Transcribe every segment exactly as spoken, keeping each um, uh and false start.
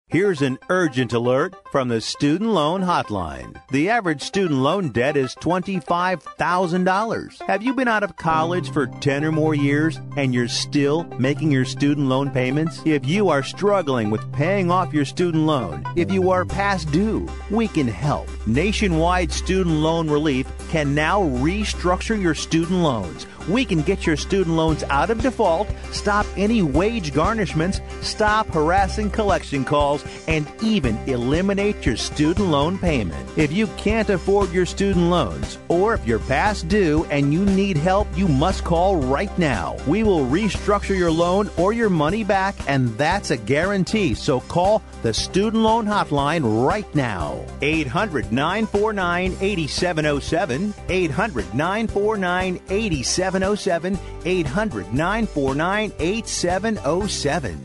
Here's an urgent alert from the Student Loan Hotline. The average student loan debt is twenty-five thousand dollars. Have you been out of college for ten or more years and you're still making your student loan payments? If you are struggling with paying off your student loan, if you are past due, we can help. Nationwide Student Loan Relief can now restructure your student loans. We can get your student loans out of default, stop any wage garnishments, stop harassing collection calls, and even eliminate your student loan payment. If you can't afford your student loans, or if you're past due and you need help, you must call right now. We will restructure your loan or your money back, and that's a guarantee. So call the Student Loan Hotline right now. eight hundred, nine four nine, eight seven zero seven. eight hundred, nine four nine, eight seven zero seven. eight hundred, nine four nine, eight seven zero seven.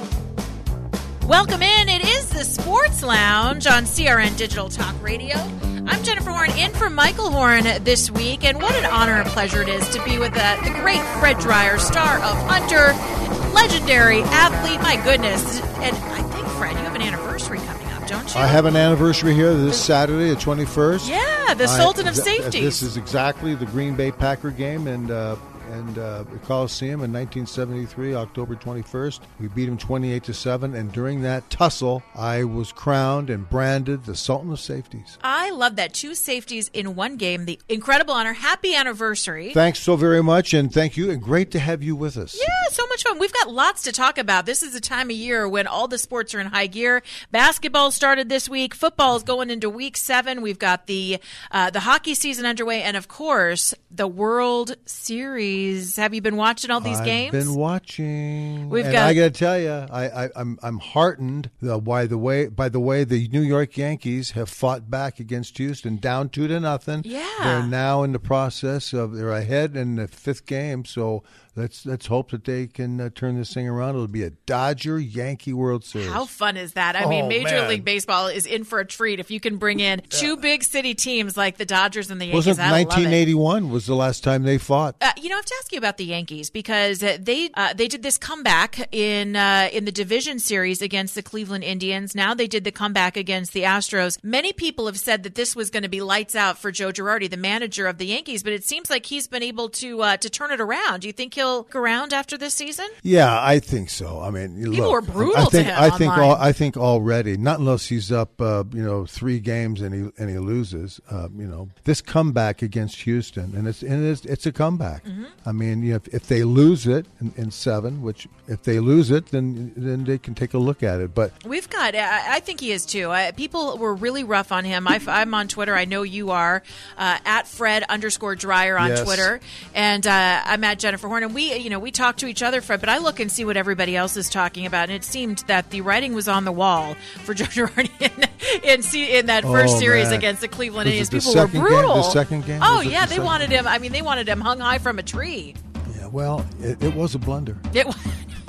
Welcome in. It is the Sports Lounge on C R N Digital Talk Radio. I'm Jennifer Horn, in for Michael Horn this week, and what an honor and pleasure it is to be with uh, the great Fred Dryer, star of Hunter, legendary athlete. My goodness. And I think, Fred, you have an anniversary coming up, don't you? I have an anniversary here this Saturday, the twenty-first. Yeah, the Sultan I, of Safeties. This is exactly the Green Bay Packer game, and uh, and uh, Coliseum in nineteen seventy-three, October twenty-first. We beat them twenty-eight to seven, and during that tussle, I was crowned and branded the Sultan of Safeties. I love that. Two safeties in one game. The incredible honor. Happy anniversary. Thanks so very much, and thank you, and great to have you with us. Yeah, so much fun. We've got lots to talk about. This is a time of year when all the sports are in high gear. Basketball started this week. Football is going into week seven. We've got the uh, the hockey season underway, and of course, the World Series. Have you been watching all these I've games? I've been watching. We've and got. I got to tell you, I, I, I'm I'm heartened uh, by the way by the way the New York Yankees have fought back against Houston, down two to nothing. Yeah, they're now in the process of they're ahead in the fifth game. So let's let's hope that they can uh, turn this thing around. It'll be a Dodger Yankee World Series. How fun is that? I oh, mean, Major man. League Baseball is in for a treat if you can bring in two big city teams like the Dodgers and the Yankees. Wasn't I love it. nineteen eighty-one was the last time they fought? Uh, you know, I have to ask you about the Yankees because they uh, they did this comeback in uh, in the division series against the Cleveland Indians. Now they did the comeback against the Astros. Many people have said that this was going to be lights out for Joe Girardi, the manager of the Yankees, but it seems like he's been able to uh, to turn it around. Do you think he'll go around after this season? Yeah, I think so. I mean, people look, were brutal I think, to him I think online. All, I think already, not unless he's up, uh, you know, three games and he and he loses. Uh, you know, this comeback against Houston, and it's and it's, it's a comeback. Mm-hmm. I mean, you know, if, if they lose it in, in seven, which if they lose it, then then they can take a look at it. But we've got, I, I think he is too. Uh, people were really rough on him. I, I'm on Twitter. I know you are uh, at Fred underscore Dryer on yes. Twitter, and uh, I'm at Jennifer Horn. And we, you know, we talk to each other, Fred. But I look and see what everybody else is talking about, and it seemed that the writing was on the wall for Joe Girardi in, in, in that first oh, series man. against the Cleveland Was Indians. it the People were second brutal. Game? The second game? Oh Was it yeah, the they second wanted game? him. I mean, they wanted him hung high from a tree. Yeah, well, it, it was a blunder. It was.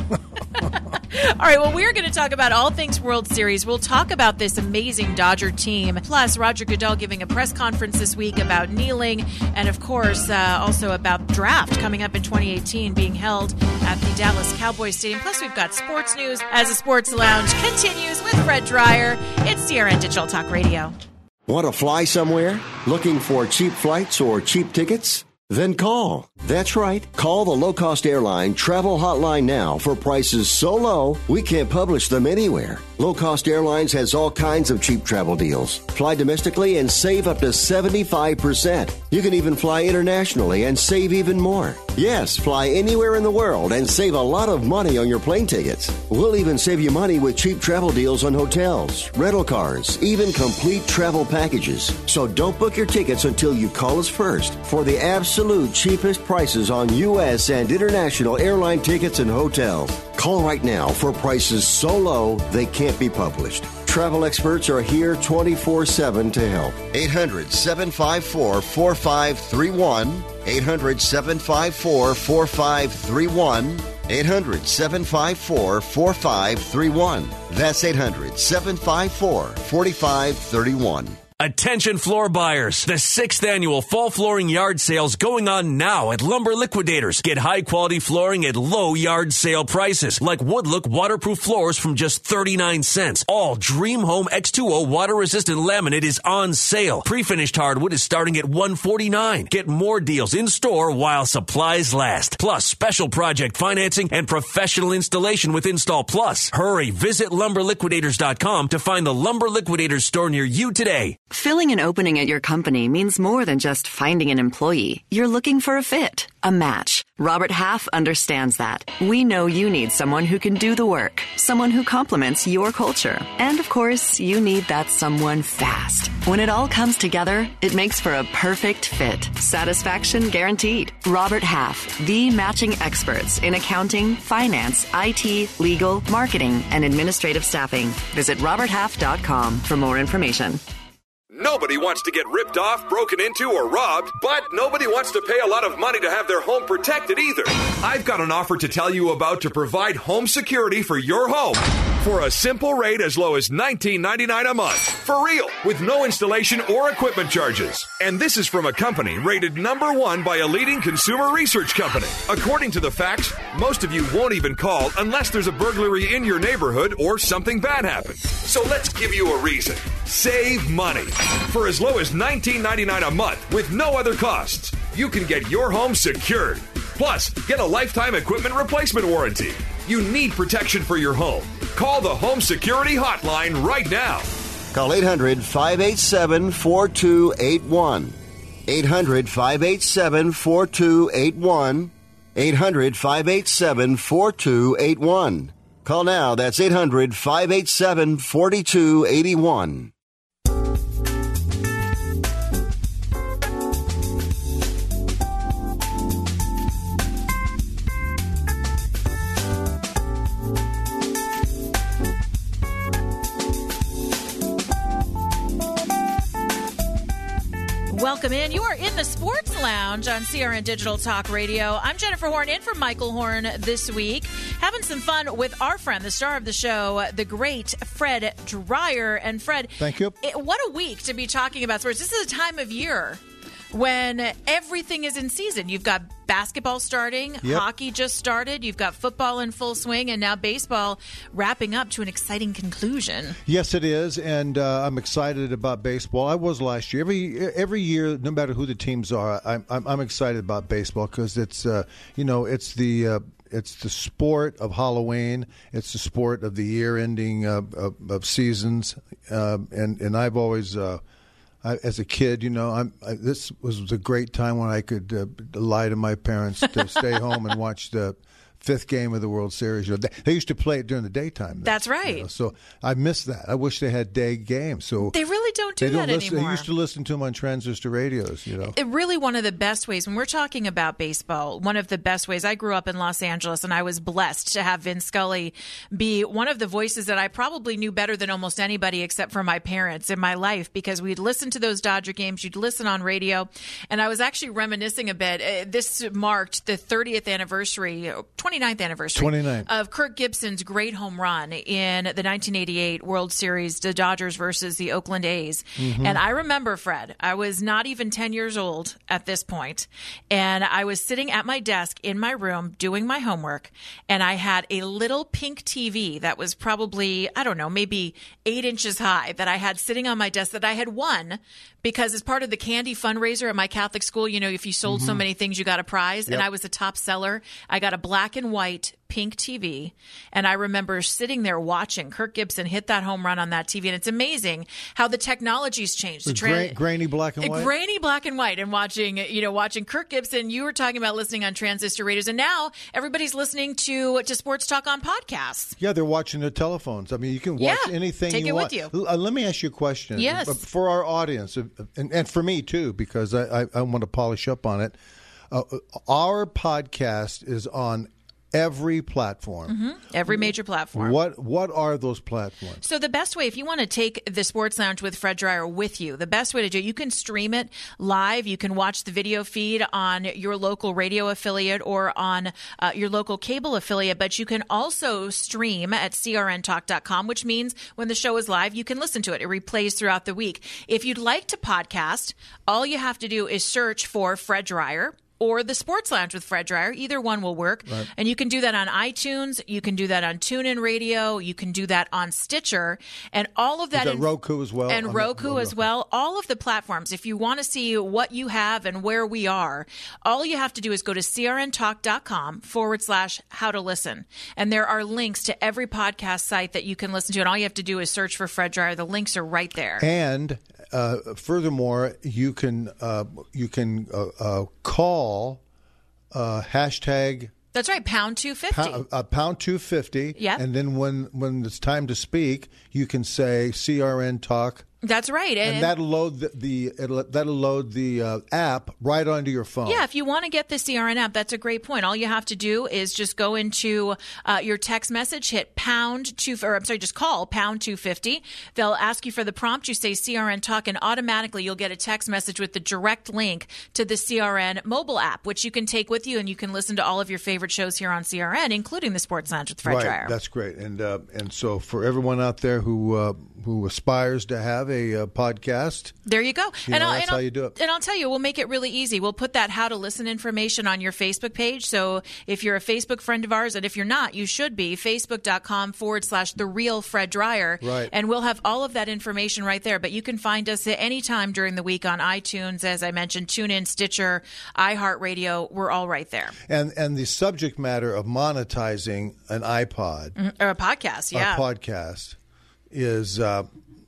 All right, well, we're going to talk about all things World Series. We'll talk about this amazing Dodger team, plus Roger Goodell giving a press conference this week about kneeling, and, of course, uh, also about draft coming up in twenty eighteen being held at the Dallas Cowboys Stadium. Plus, we've got sports news as the Sports Lounge continues with Fred Dryer. It's C R N Digital Talk Radio. Want to fly somewhere? Looking for cheap flights or cheap tickets? Then call. That's right. Call the low-cost airline travel hotline now for prices so low we can't publish them anywhere. Low Cost Airlines has all kinds of cheap travel deals. Fly domestically and save up to seventy-five percent. You can even fly internationally and save even more. Yes, fly anywhere in the world and save a lot of money on your plane tickets. We'll even save you money with cheap travel deals on hotels, rental cars, even complete travel packages. So don't book your tickets until you call us first for the absolute cheapest prices on U S and international airline tickets and hotels. Call right now for prices so low they can't be published. Travel experts are here twenty-four seven to help. eight hundred, seven five four, four five three one. eight hundred, seven five four, four five three one. eight hundred, seven five four, four five three one. That's eight hundred, seven five four, four five three one. Attention floor buyers. The sixth annual fall flooring yard sale's going on now at Lumber Liquidators. Get high quality flooring at low yard sale prices like Woodlook waterproof floors from just thirty-nine cents. All Dream Home X two O water resistant laminate is on sale. Pre-finished hardwood is starting at one forty-nine. Get more deals in store while supplies last. Plus special project financing and professional installation with Install Plus. Hurry, visit lumber liquidators dot com to find the Lumber Liquidators store near you today. Filling an opening at your company means more than just finding an employee. You're looking for a fit, a match. Robert Half understands that. We know you need someone who can do the work, someone who complements your culture. And of course, you need that someone fast. When it all comes together, it makes for a perfect fit. Satisfaction guaranteed. Robert Half, the matching experts in accounting, finance, I T, legal, marketing, and administrative staffing. Visit robert half dot com for more information. Nobody wants to get ripped off, broken into, or robbed, but nobody wants to pay a lot of money to have their home protected either. I've got an offer to tell you about to provide home security for your home for a simple rate as low as nineteen ninety-nine a month. For real, with no installation or equipment charges. And this is from a company rated number one by a leading consumer research company. According to the facts, most of you won't even call unless there's a burglary in your neighborhood or something bad happens. So let's give you a reason. Save money. For as low as nineteen ninety-nine a month with no other costs, you can get your home secured. Plus, get a lifetime equipment replacement warranty. You need protection for your home. Call the Home Security Hotline right now. Call eight hundred, five eight seven, four two eight one. eight hundred, five eight seven, four two eight one. eight hundred, five eight seven, four two eight one. Call now. That's eight hundred, five eight seven, four two eight one. Welcome in. You are in the Sports Lounge on C R N Digital Talk Radio. I'm Jennifer Horn, in for Michael Horn this week, having some fun with our friend, the star of the show, the great Fred Dreyer. And Fred, thank you. It, what a week to be talking about sports. This is a time of year when everything is in season. You've got basketball starting, yep. Hockey just started, you've got football in full swing, and now baseball wrapping up to an exciting conclusion. Yes, it is, and uh, I'm excited about baseball. I was last year. Every every year, no matter who the teams are, I'm I'm, I'm excited about baseball because it's uh, you know it's the uh, it's the sport of Halloween. It's the sport of the year-ending uh, of, of seasons, uh, and and I've always. Uh, I, as a kid, you know, I'm, I, this was a great time when I could uh, lie to my parents to stay home and watch the fifth game of the World Series. You know, they, they used to play it during the daytime. That's right. You know, so I miss that. I wish they had day games. So they really don't do they that don't listen, anymore. They used to listen to them on transistor radios. You know, it really one of the best ways when we're talking about baseball. One of the best ways. I grew up in Los Angeles, and I was blessed to have Vin Scully be one of the voices that I probably knew better than almost anybody, except for my parents, in my life, because we'd listen to those Dodger games. You'd listen on radio, and I was actually reminiscing a bit. Uh, this marked the thirtieth anniversary, twenty-ninth anniversary. Of Kirk Gibson's great home run in the nineteen eighty-eight World Series, the Dodgers versus the Oakland A's. Mm-hmm. And I remember, Fred, I was not even ten years old at this point, and I was sitting at my desk in my room doing my homework, and I had a little pink T V that was probably, I don't know, maybe eight inches high that I had sitting on my desk that I had won because as part of the candy fundraiser at my Catholic school, you know, if you sold mm-hmm. so many things, you got a prize, yep. and I was a top seller. I got a black and white pink T V, and I remember sitting there watching Kirk Gibson hit that home run on that T V, and it's amazing how the technology's changed. The tra- gra- grainy black and white, grainy black and white, and watching, you know, watching Kirk Gibson. You were talking about listening on transistor radios, and now everybody's listening to to sports talk on podcasts. Yeah, they're watching their telephones. I mean, you can watch yeah, anything take you it want. With you. Uh, let me ask you a question. Yes, for our audience, and, and for me too, because I, I, I want to polish up on it. Uh, our podcast is on every platform. Mm-hmm. Every major platform. What What are those platforms? So the best way, if you want to take the Sports Lounge with Fred Dreyer with you, the best way to do it, you can stream it live. You can watch the video feed on your local radio affiliate or on uh, your local cable affiliate, but you can also stream at C R N talk dot com, which means when the show is live, you can listen to it. It replays throughout the week. If you'd like to podcast, all you have to do is search for Fred Dreyer or the Sports Lounge with Fred Dreyer. Either one will work. Right. And you can do that on iTunes. You can do that on TuneIn Radio. You can do that on Stitcher. And all of that. Is that in, Roku as well? And Roku as well. All of the platforms. If you want to see what you have and where we are, all you have to do is go to crntalk.com forward slash how to listen. And there are links to every podcast site that you can listen to. And all you have to do is search for Fred Dreyer. The links are right there. And Uh, furthermore, you can uh, you can uh, uh, call uh, hashtag. That's right, pound two fifty. Pound, uh, pound two fifty. Yeah. And then when when it's time to speak, you can say C R N Talk. That's right, and, and that'll load the, the it'll, that'll load the uh, app right onto your phone. Yeah, if you want to get the C R N app, that's a great point. All you have to do is just go into uh, your text message, hit pound two, or I'm sorry, just call pound two fifty. They'll ask you for the prompt. You say C R N Talk, and automatically you'll get a text message with the direct link to the C R N mobile app, which you can take with you, and you can listen to all of your favorite shows here on C R N, including the Sports Lounge with Fred right, Dreyer. That's great, and uh, and so for everyone out there who uh, who aspires to have a uh, podcast. There you go. You and know, I'll, that's and how I'll, you do it. And I'll tell you, we'll make it really easy. We'll put that how to listen information on your Facebook page. So if you're a Facebook friend of ours, and if you're not, you should be, facebook.com forward slash the real Fred Dreyer. Right. And we'll have all of that information right there. But you can find us at any time during the week on iTunes, as I mentioned, TuneIn, Stitcher, iHeartRadio. We're all right there. And and the subject matter of monetizing an iPod. Mm-hmm. Or a podcast, yeah. A podcast is uh,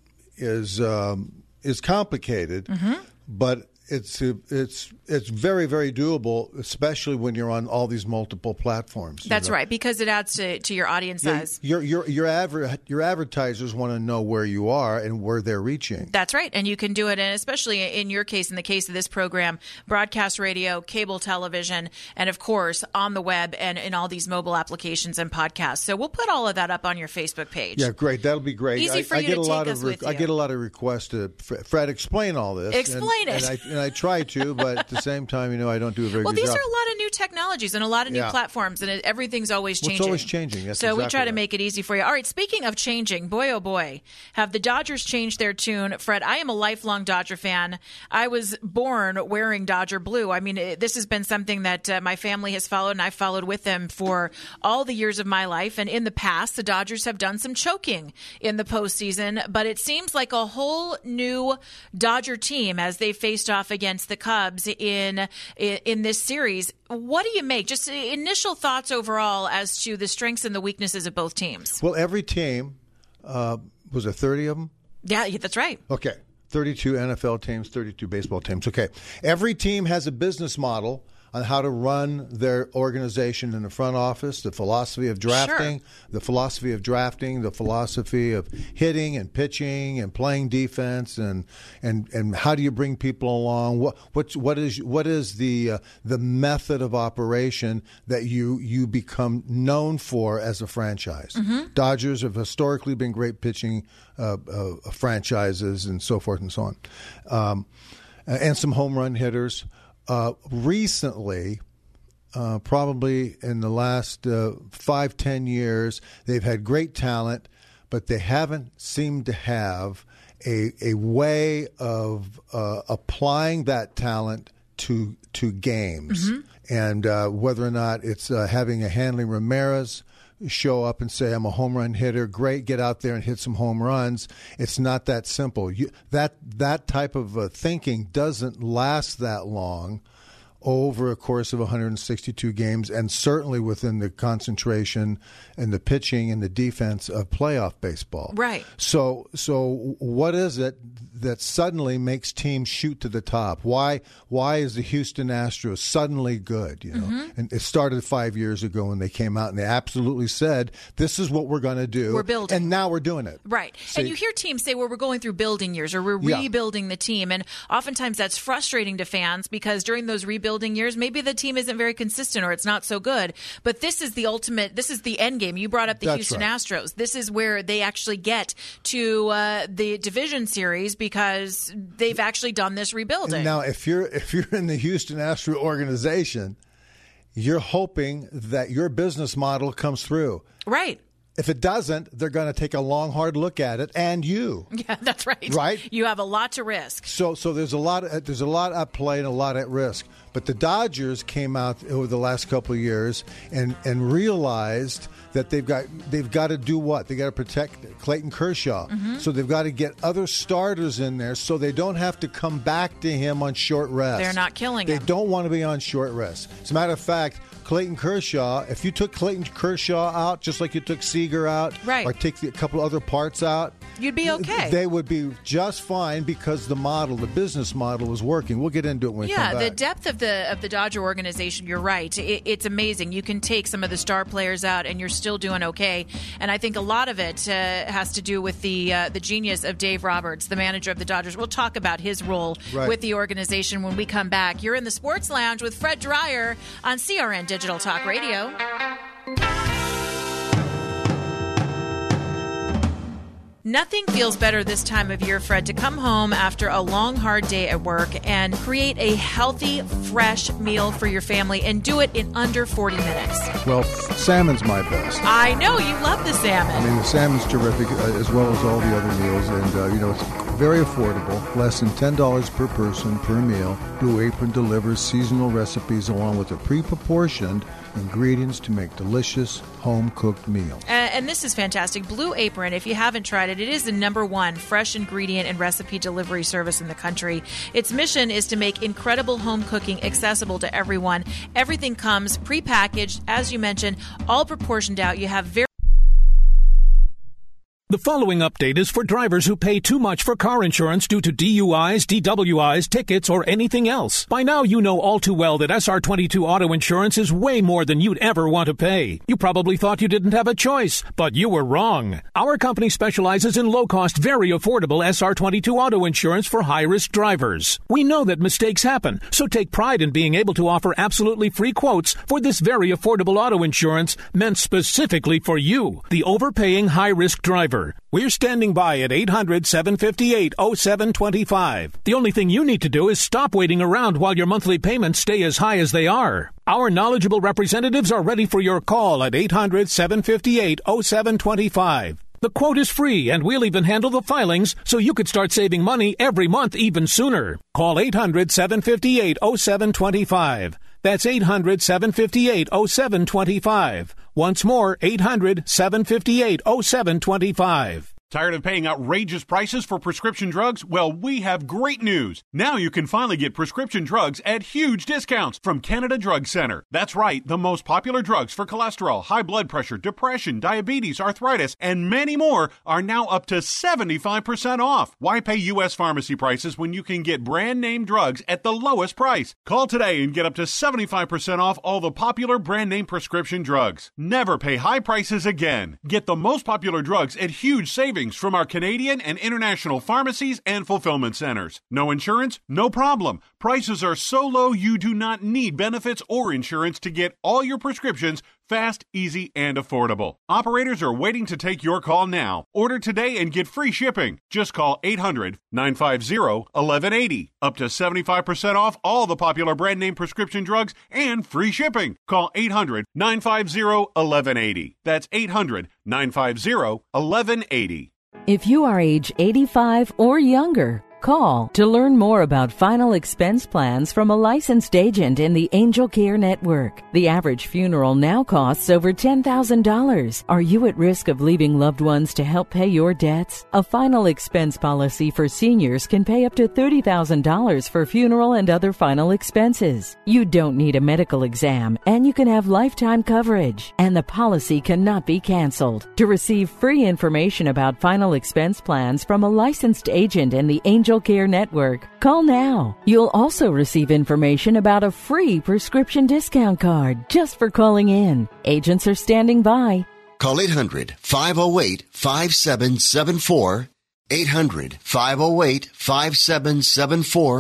is um, is complicated, mm-hmm. but it's it's it's very, very doable, especially when you're on all these multiple platforms. That's know? right, because it adds to, to your audience yeah, size. Your your your, adver- your advertisers want to know where you are and where they're reaching. That's right, and you can do it, and especially in your case, in the case of this program, broadcast radio, cable television, and of course on the web and in all these mobile applications and podcasts. So we'll put all of that up on your Facebook page. Yeah, great. That'll be great. Easy I, for I you get to a take lot us of re- with you. I get a lot of requests to Fred explain all this. Explain and, it. and I, and I try to, but at the same time, you know, I don't do a very well, good these job. are a lot of new technologies and a lot of new Yeah. platforms, and it, everything's always Well, changing. it's always changing. That's so we exactly try to right. make it easy for you. All right, speaking of changing, boy, oh boy, have the Dodgers changed their tune. Fred, I am a lifelong Dodger fan. I was born wearing Dodger blue. I mean, it, this has been something that uh, my family has followed, and I've followed with them for all the years of my life. And in the past, the Dodgers have done some choking in the postseason, but it seems like a whole new Dodger team as they faced off against the Cubs in in, in this series. What do you make? Just initial thoughts overall as to the strengths and the weaknesses of both teams. Well, every team, uh, was there thirty of them? Yeah, that's right. Okay. thirty-two N F L teams, thirty-two baseball teams. Okay. Every team has a business model on how to run their organization in the front office, the philosophy of drafting, Sure. the philosophy of drafting, the philosophy of hitting and pitching and playing defense, and and, and how do you bring people along? What what's, what is what is the uh, the method of operation that you you become known for as a franchise? Mm-hmm. Dodgers have historically been great pitching uh, uh, franchises and so forth and so on, um, and some home run hitters. Uh, recently, uh, probably in the last uh, five, ten years, they've had great talent, but they haven't seemed to have a a way of uh, applying that talent to to games, Mm-hmm. and uh, whether or not it's uh, having a Hanley Ramirez show up and say, I'm a home run hitter, great, get out there and hit some home runs. It's not that simple. You, that that type of uh, thinking doesn't last that long over a course of one hundred sixty-two games, and certainly within the concentration and the pitching and the defense of playoff baseball. Right. So, so what is it that suddenly makes teams shoot to the top? Why why is the Houston Astros suddenly good? You know, Mm-hmm. and it started five years ago when they came out and they absolutely said, "This is what we're going to do." We're building. and now we're doing it. Right. See? And you hear teams say, well, we're going through building years or we're Yeah. rebuilding the team. And oftentimes that's frustrating to fans because during those rebuilding rebuilding years. Maybe the team isn't very consistent or it's not so good. But this is the ultimate, this is the end game. You brought up the That's Houston right. Astros. This is where they actually get to uh, the division series because they've actually done this rebuilding. Now, if you're if you're in the Houston Astro organization, you're hoping that your business model comes through. Right. If it doesn't, they're going to take a long, hard look at it, and you. Yeah, that's right. Right? You have a lot to risk. So, so there's a lot. Of, there's a lot at play and a lot at risk. But the Dodgers came out over the last couple of years and and realized that they've got they've got to do what? They got to protect Clayton Kershaw. Mm-hmm. So they've got to get other starters in there so they don't have to come back to him on short rest. They're not killing they him. They don't want to be on short rest. As a matter of fact, Clayton Kershaw, if you took Clayton Kershaw out, just like you took Seager out, right. or take the, a couple other parts out, you'd be okay. They would be just fine because the model, the business model, was working. We'll get into it when we yeah, come back. the depth of the of the Dodger organization, you're right. It, it's amazing. You can take some of the star players out, and you're still doing okay. And I think a lot of it uh, has to do with the uh, the genius of Dave Roberts, the manager of the Dodgers. We'll talk about his role right. with the organization when we come back. You're in the Sports Lounge with Fred Dreyer on C R N Digital Talk Radio. Nothing feels better this time of year, Fred, to come home after a long, hard day at work and create a healthy, fresh meal for your family and do it in under forty minutes. Well, salmon's my best. I know. You love the salmon. I mean, the salmon's terrific, uh, as well as all the other meals. And, uh, you know, it's very affordable, less than ten dollars per person per meal. Blue Apron delivers seasonal recipes along with a pre-proportioned ingredients to make delicious home-cooked meals. Uh, and this is fantastic. Blue Apron, if you haven't tried it, it is the number one fresh ingredient and recipe delivery service in the country. Its mission is to make incredible home cooking accessible to everyone. Everything comes prepackaged, as you mentioned, all proportioned out. You have very The following update is for drivers who pay too much for car insurance due to D U Is, D W Is, tickets, or anything else. By now, you know all too well that S R twenty-two auto insurance is way more than you'd ever want to pay. You probably thought you didn't have a choice, but you were wrong. Our company specializes in low-cost, very affordable S R twenty-two auto insurance for high-risk drivers. We know that mistakes happen, so take pride in being able to offer absolutely free quotes for this very affordable auto insurance meant specifically for you, the overpaying high-risk driver. We're standing by at eight hundred, seven five eight, oh seven two five. The only thing you need to do is stop waiting around while your monthly payments stay as high as they are. Our knowledgeable representatives are ready for your call at eight hundred, seven five eight, oh seven two five. The quote is free, and we'll even handle the filings so you could start saving money every month even sooner. Call eight hundred, seven five eight, oh seven two five. That's eight hundred, seven five eight, oh seven two five. Once more, eight hundred, seven five eight, oh seven two five. Tired of paying outrageous prices for prescription drugs? Well, we have great news. Now you can finally get prescription drugs at huge discounts from Canada Drug Center. That's right, the most popular drugs for cholesterol, high blood pressure, depression, diabetes, arthritis, and many more are now up to seventy-five percent off. Why pay U S pharmacy prices when you can get brand name drugs at the lowest price? Call today and get up to seventy-five percent off all the popular brand name prescription drugs. Never pay high prices again. Get the most popular drugs at huge savings from our Canadian and international pharmacies and fulfillment centers. No insurance? No problem. Prices are so low you do not need benefits or insurance to get all your prescriptions fast, easy, and affordable. Operators are waiting to take your call now. Order today and get free shipping. Just call eight hundred, nine five zero, one one eight zero. Up to seventy-five percent off all the popular brand name prescription drugs and free shipping. Call eight hundred, nine five zero, one one eight zero. That's eight hundred, nine five zero, one one eight zero. If you are age eighty-five or younger, call to learn more about final expense plans from a licensed agent in the Angel Care Network. The average funeral now costs over ten thousand dollars. Are you at risk of leaving loved ones to help pay your debts? A final expense policy for seniors can pay up to thirty thousand dollars for funeral and other final expenses. You don't need a medical exam, and you can have lifetime coverage, and the policy cannot be canceled. To receive free information about final expense plans from a licensed agent in the Angel Care Network, call now. You'll also receive information about a free prescription discount card just for calling in. Agents are standing by. Call eight hundred, five oh eight, five seven seven four, eight hundred, five oh eight, five seven seven four,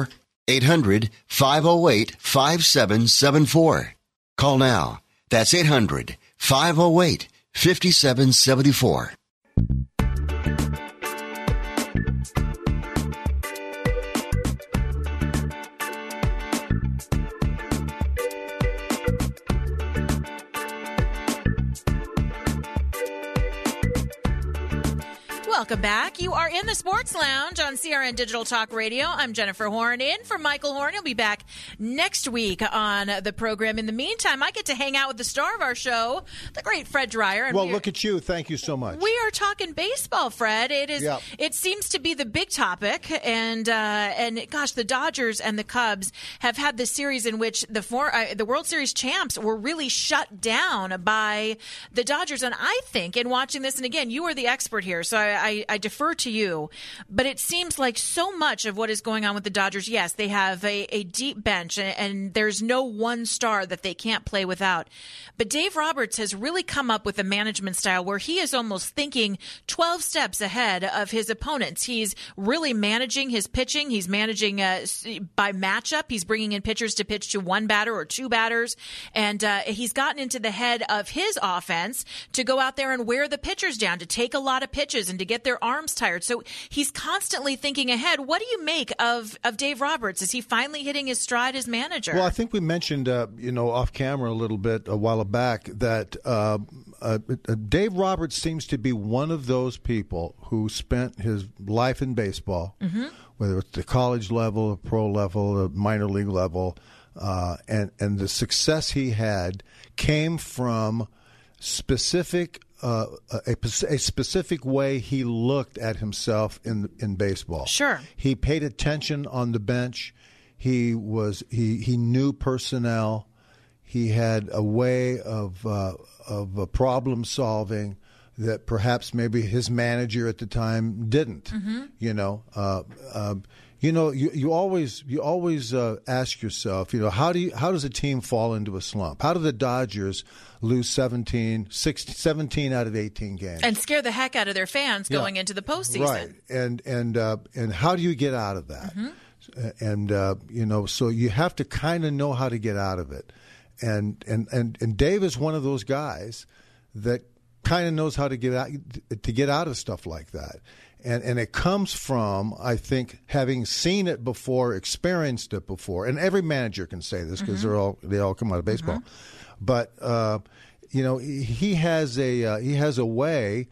eight hundred, five oh eight, five seven seven four. Call now. That's eight hundred, five oh eight, five seven seven four. Welcome back. You are in the Sports Lounge on C R N Digital Talk Radio. I'm Jennifer Horn, in for Michael Horn. He'll be back next week on the program. In the meantime, I get to hang out with the star of our show, the great Fred Dreyer. And well, look at you. Thank you so much. We are talking baseball, Fred. It is. Yep. It seems to be the big topic, and uh, and gosh, the Dodgers and the Cubs have had this series in which the four, uh, the World Series champs were really shut down by the Dodgers. And I think, in watching this, and again, you are the expert here, so I. I I defer to you, but it seems like so much of what is going on with the Dodgers, yes, they have a, a deep bench, and, and there's no one star that they can't play without. But Dave Roberts has really come up with a management style where he is almost thinking twelve steps ahead of his opponents. He's really managing his pitching. He's managing uh, by matchup. He's bringing in pitchers to pitch to one batter or two batters, and uh, he's gotten into the head of his offense to go out there and wear the pitchers down, to take a lot of pitches and to get their arms tired. So he's constantly thinking ahead. What do you make of, of Dave Roberts? Is he finally hitting his stride as manager? Well, I think we mentioned, uh, you know, off camera a little bit a while back that uh, uh, Dave Roberts seems to be one of those people who spent his life in baseball, mm-hmm. whether it's the college level, the pro level, the minor league level, uh, and, and the success he had came from specific Uh, a, a specific way he looked at himself in in baseball. Sure. He paid attention on the bench. He was he, he knew personnel. He had a way of uh, of uh, problem solving that perhaps maybe his manager at the time didn't. Mm-hmm. You know, uh, uh, you know, you, you always you always uh, ask yourself, you know, how do you, how does a team fall into a slump? How do the Dodgers lose seventeen, sixteen, seventeen out of eighteen games and scare the heck out of their fans yeah. going into the postseason? Right, and and uh, and how do you get out of that? Mm-hmm. And uh, you know, so you have to kind of know how to get out of it. And and and and Dave is one of those guys that kind of knows how to get out to get out of stuff like that. And and it comes from, I think, having seen it before, experienced it before. And every manager can say this because mm-hmm. they're all they all come out of baseball. Mm-hmm. But uh, you know, he has a uh, he has a way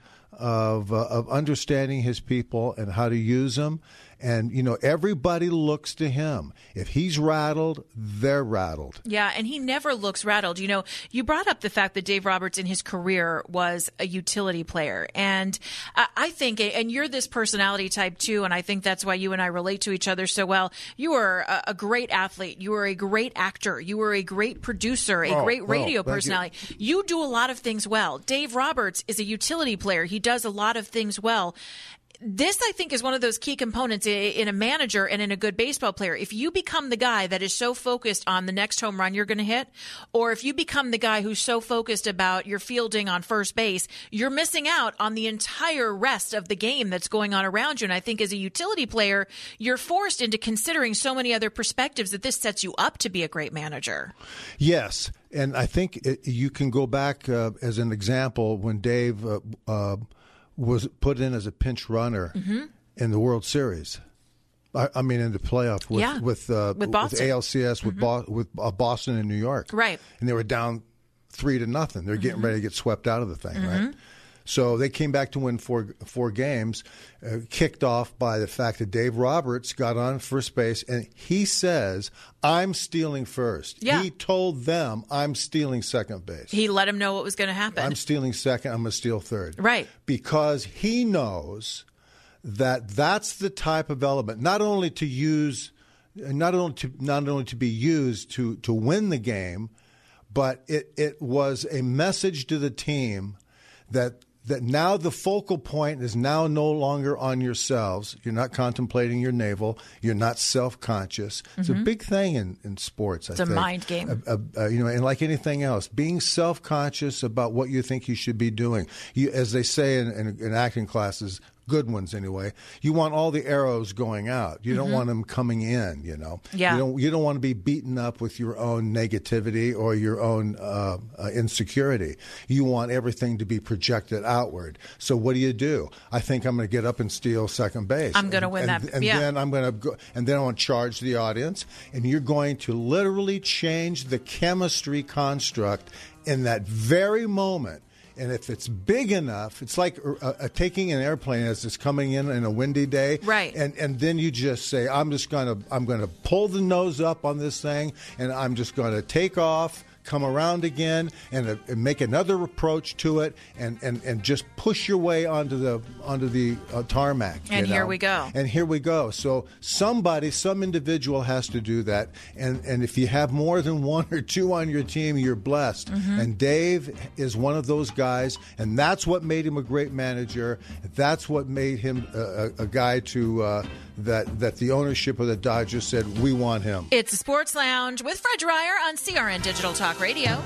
of uh, of understanding his people and how to use them. And, you know, everybody looks to him. If he's rattled, they're rattled. Yeah, and he never looks rattled. You know, you brought up the fact that Dave Roberts in his career was a utility player. And I think, and you're this personality type too, and I think that's why you and I relate to each other so well. You are a great athlete. You are a great actor. You are a great producer, a oh, great radio well, personality. You. you do a lot of things well. Dave Roberts is a utility player. He does a lot of things well. This, I think, is one of those key components in a manager and in a good baseball player. If you become the guy that is so focused on the next home run you're going to hit, or if you become the guy who's so focused about your fielding on first base, you're missing out on the entire rest of the game that's going on around you. And I think as a utility player, you're forced into considering so many other perspectives that this sets you up to be a great manager. Yes. And I think it, you can go back uh, as an example when Dave uh, uh, was put in as a pinch runner mm-hmm. in the World Series. I, I mean, in the playoff with yeah. with, uh, with, with A L C S mm-hmm. with Bo- with uh, Boston and New York, right? And they were down three to nothing. They're getting mm-hmm. ready to get swept out of the thing, mm-hmm. right? So they came back to win four four games, uh, kicked off by the fact that Dave Roberts got on first base, and he says, "I'm stealing first." Yeah. He told them, "I'm stealing second base." He let him know what was going to happen. I'm stealing second. I'm going to steal third. Right. Because he knows that that's the type of element, not only to use, not only to not only to be used to to win the game, but it it was a message to the team that. That now the focal point is now no longer on yourselves. You're not contemplating your navel. You're not self-conscious. Mm-hmm. It's a big thing in, in sports, I it's think. It's a mind game. Uh, uh, you know, and like anything else, being self-conscious about what you think you should be doing. You, as they say in, in, in acting classes, good ones anyway. You want all the arrows going out. You don't Mm-hmm. want them coming in. You know. Yeah. You don't. You don't want to be beaten up with your own negativity or your own uh, uh, insecurity. You want everything to be projected outward. So what do you do? I think I'm going to get up and steal second base. I'm going to win and, that. And yeah. then I'm going to go, and then I want to charge the audience, and you're going to literally change the chemistry construct in that very moment. And if it's big enough, it's like uh, uh, taking an airplane as it's coming in in a windy day, right? And and then you just say, I'm just going to I'm going to pull the nose up on this thing, and I'm just going to take off, come around again, and, uh, and make another approach to it, and, and, and just push your way onto the onto the uh, tarmac. And you here know? we go. And here we go. So somebody, some individual has to do that. And and if you have more than one or two on your team, you're blessed. Mm-hmm. And Dave is one of those guys, and that's what made him a great manager. That's what made him a, a, a guy to uh, that that the ownership of the Dodgers said, we want him. It's a Sports Lounge with Fred Dreyer on C R N Digital Talk Radio.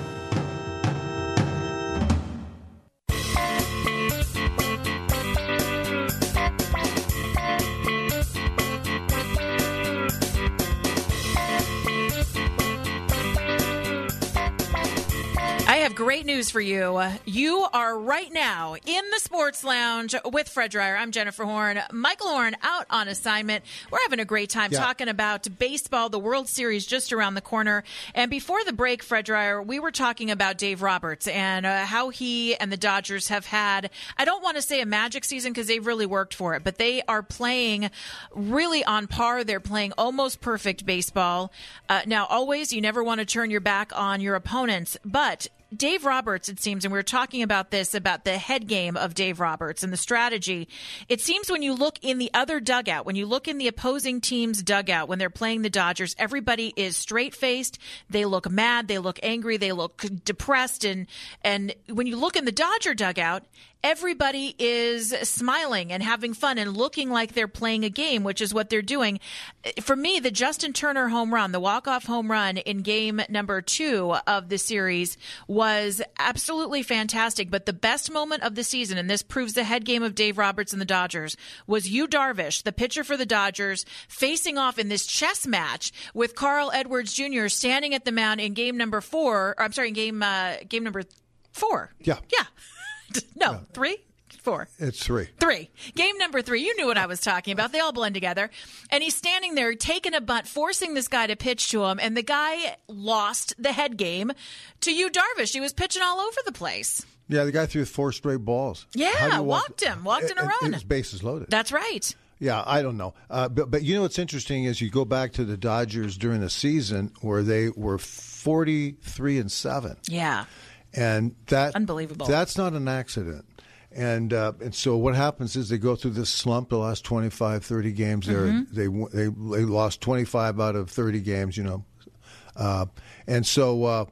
I have great news for you. You are right now in the Sports Lounge with Fred Dreyer. I'm Jennifer Horn. Michael Horn out on assignment. We're having a great time yeah. talking about baseball, the World Series just around the corner. And before the break, Fred Dreyer, we were talking about Dave Roberts and uh, how he and the Dodgers have had, I don't want to say a magic season because they've really worked for it, but they are playing really on par. They're playing almost perfect baseball. Uh, now, always, you never want to turn your back on your opponents, but Dave Roberts, it seems, and we were talking about this, about the head game of Dave Roberts and the strategy. It seems when you look in the other dugout, when you look in the opposing team's dugout, when they're playing the Dodgers, everybody is straight-faced. They look mad. They look angry. They look depressed. And, and when you look in the Dodger dugout, everybody is smiling and having fun and looking like they're playing a game, which is what they're doing. For me, the Justin Turner home run, the walk-off home run in game number two of the series was absolutely fantastic. But the best moment of the season, and this proves the head game of Dave Roberts and the Dodgers, was Yu Darvish, the pitcher for the Dodgers, facing off in this chess match with Carl Edwards Junior standing at the mound in game number four. Or I'm sorry, in game uh, game number four. Yeah. Yeah. No, three? Four. It's three. Three. Game number three. You knew what I was talking about. They all blend together. And he's standing there taking a bunt, forcing this guy to pitch to him. And the guy lost the head game to Yu Darvish. He was pitching all over the place. Yeah, the guy threw four straight balls. Yeah, walked him. Walked in a run. His bases loaded. That's right. Yeah, I don't know. Uh, but, but you know what's interesting is you go back to the Dodgers during the season where they were forty-three and seven. Yeah. And that unbelievable. That's not an accident. And uh, and so what happens is they go through this slump the last twenty-five, thirty games. Mm-hmm. They they they lost twenty-five out of thirty games, you know. Uh, and so uh,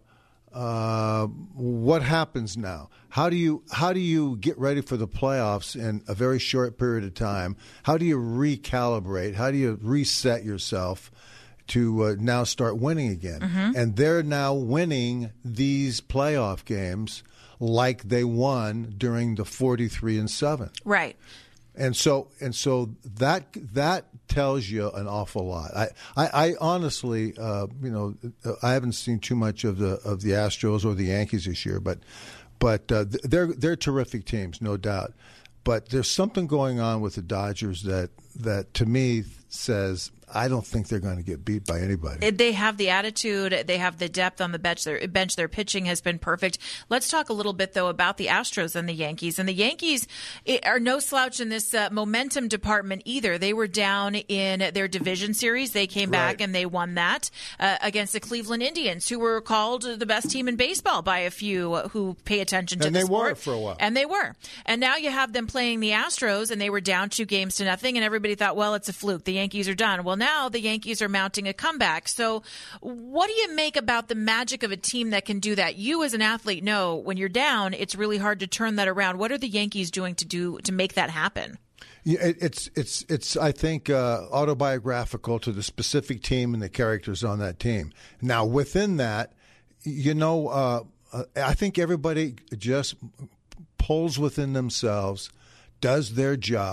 uh, what happens now? How do you how do you get ready for the playoffs in a very short period of time? How do you recalibrate? How do you reset yourself to uh, now start winning again? Mm-hmm. And they're now winning these playoff games like they won during the forty-three and seven. Right. And so and so that that tells you an awful lot. I I, I honestly, uh, you know, I haven't seen too much of the of the Astros or the Yankees this year, but but uh, they're they're terrific teams, no doubt. But there's something going on with the Dodgers that that to me says I don't think they're going to get beat by anybody. They have the attitude. They have the depth on the bench. Their bench, their pitching has been perfect. Let's talk a little bit, though, about the Astros and the Yankees. And the Yankees are no slouch in this uh, momentum department either. They were down in their division series. They came back right. and they won that uh, against the Cleveland Indians, who were called the best team in baseball by a few who pay attention to and the they sport. were for a while. And they were. And now you have them playing the Astros, and they were down two games to nothing, and everybody thought, well, it's a fluke. The Yankees are done. Well, now the Yankees are mounting a comeback. So what do you make about the magic of a team that can do that? You as an athlete know when you're down, it's really hard to turn that around. What are the Yankees doing to do to make that happen? Yeah, it, it's it's it's I think uh, autobiographical to the specific team and the characters on that team. Now within that, you know, uh, I think everybody just pulls within themselves, does their job,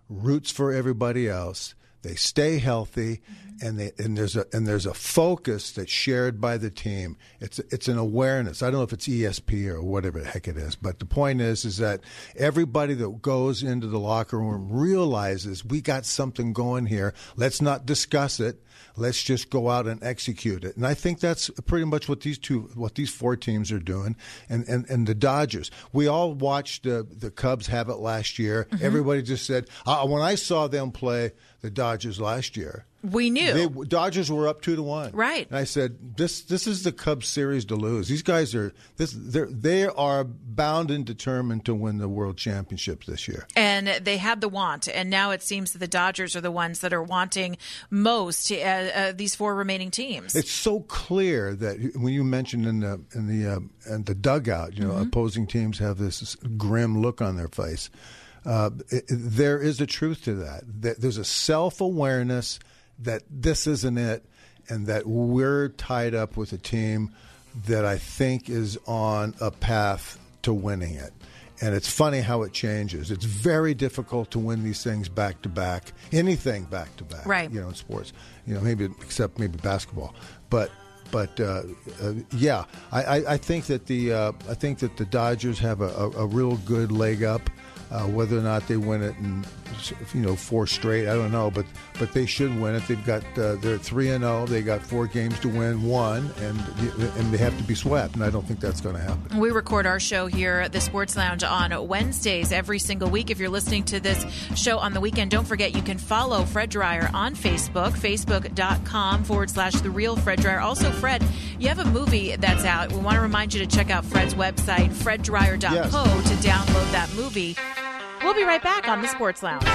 roots for everybody else. They stay healthy, and they and there's a and there's a focus that's shared by the team. It's it's an awareness. I don't know if it's E S P or whatever the heck it is, but the point is is that everybody that goes into the locker room realizes we got something going here. Let's not discuss it. Let's just go out and execute it. And I think that's pretty much what these two, what these four teams are doing. And and, and the Dodgers, we all watched the the Cubs have it last year. Mm-hmm. Everybody just said, uh, when I saw them play the Dodgers last year, we knew they, Dodgers were up two to one. Right. And I said, this this is the Cubs series to lose. These guys are this they're they are bound and determined to win the World Championships this year. And they had the want, and now it seems that the Dodgers are the ones that are wanting most. Uh, uh, these four remaining teams. It's so clear that when you mentioned in the in the uh, in the dugout, you know, mm-hmm. opposing teams have this grim look on their face. Uh, it, there is a truth to that. There's a self-awareness that this isn't it, and that we're tied up with a team that I think is on a path to winning it. And it's funny how it changes. It's very difficult to win these things back to back, anything back to back, right? You know, in sports, you know, maybe except maybe basketball, but. But uh, uh, yeah, I, I, I think that the uh, I think that the Dodgers have a, a, a real good leg up. Uh, whether or not they win it in, you know, four straight, I don't know, but but they should win it. They've got uh, they're three and zero. They got four games to win, one, and and they have to be swept. And I don't think that's going to happen. We record our show here at the Sports Lounge on Wednesdays every single week. If you're listening to this show on the weekend, don't forget you can follow Fred Dryer on Facebook, facebook.com forward slash The Real Fred Dryer. Also, Fred, you have a movie that's out. We want to remind you to check out Fred's website, fred dryer dot co, yes. to download that movie. We'll be right back on the Sports Lounge.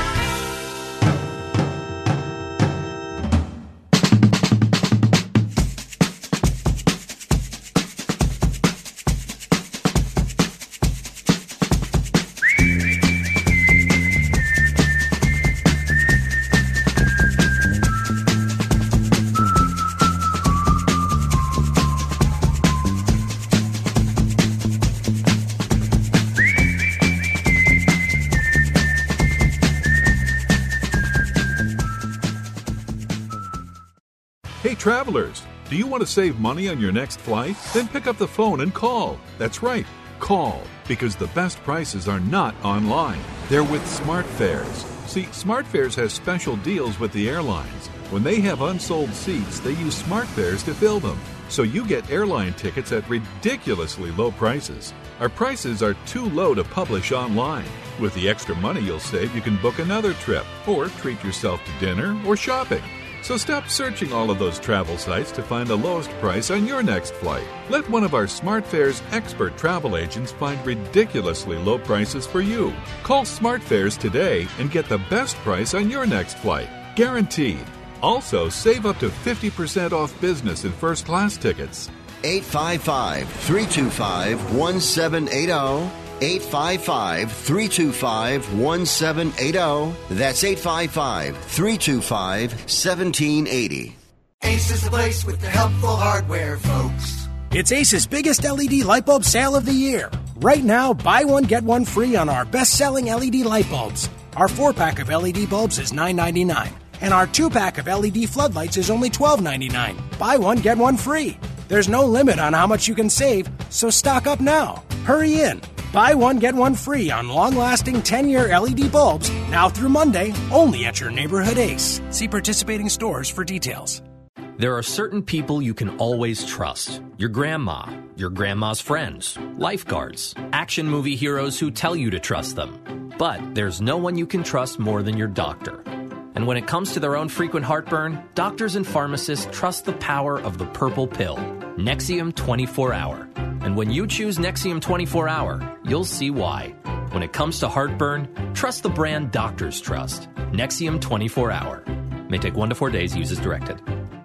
Travelers, do you want to save money on your next flight? Then pick up the phone and call. That's right, call, because the best prices are not online. They're with SmartFares. See, SmartFares has special deals with the airlines. When they have unsold seats, they use SmartFares to fill them. So you get airline tickets at ridiculously low prices. Our prices are too low to publish online. With the extra money you'll save, you can book another trip or treat yourself to dinner or shopping. So stop searching all of those travel sites to find the lowest price on your next flight. Let one of our SmartFares expert travel agents find ridiculously low prices for you. Call SmartFares today and get the best price on your next flight. Guaranteed. Also, save up to fifty percent off business and first class tickets. eight five five, three two five, one seven eight zero. eight five five, three two five, one seven eight zero. That's eight five five, three two five, one seven eight zero. Ace is the place with the helpful hardware, folks. It's Ace's biggest L E D light bulb sale of the year. Right now, buy one, get one free on our best-selling L E D light bulbs. Our four-pack of L E D bulbs is nine ninety-nine, and our two-pack of L E D floodlights is only twelve ninety-nine. Buy one, get one free. There's no limit on how much you can save, so stock up now. Hurry in. Buy one, get one free on long-lasting ten-year L E D bulbs now through Monday, only at your neighborhood Ace. See participating stores for details. There are certain people you can always trust. Your grandma, your grandma's friends, lifeguards, action movie heroes who tell you to trust them. But there's no one you can trust more than your doctor. And when it comes to their own frequent heartburn, doctors and pharmacists trust the power of the purple pill, Nexium twenty-four hour. And when you choose Nexium twenty-four hour, you'll see why. When it comes to heartburn, trust the brand doctors trust. Nexium twenty-four hour. May take one to four days. Use as directed.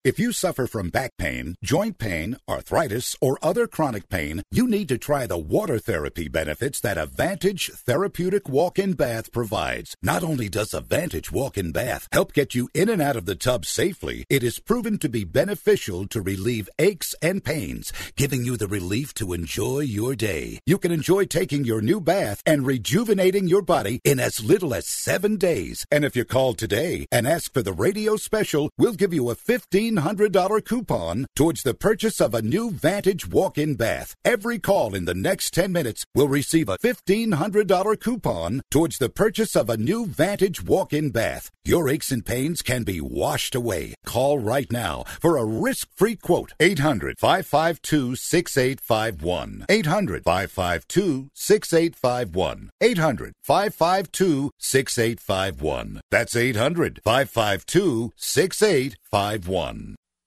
If you suffer from back pain, joint pain, arthritis, or other chronic pain, you need to try the water therapy benefits that a Vantage Therapeutic Walk-In Bath provides. Not only does a Vantage Walk-In Bath help get you in and out of the tub safely, it is proven to be beneficial to relieve aches and pains, giving you the relief to enjoy your day. You can enjoy taking your new bath and rejuvenating your body in as little as seven days. And if you call today and ask for the radio special, we'll give you a fifteen hundred dollars coupon towards the purchase of a new Vantage walk-in bath. Every call in the next ten minutes will receive a fifteen hundred dollars coupon towards the purchase of a new Vantage walk-in bath. Your aches and pains can be washed away. Call right now for a risk-free quote. eight hundred, five five two, six eight five one. eight hundred, five five two, six eight five one. eight hundred, five five two, six eight five one. That's eight hundred, five five two, six eight five one.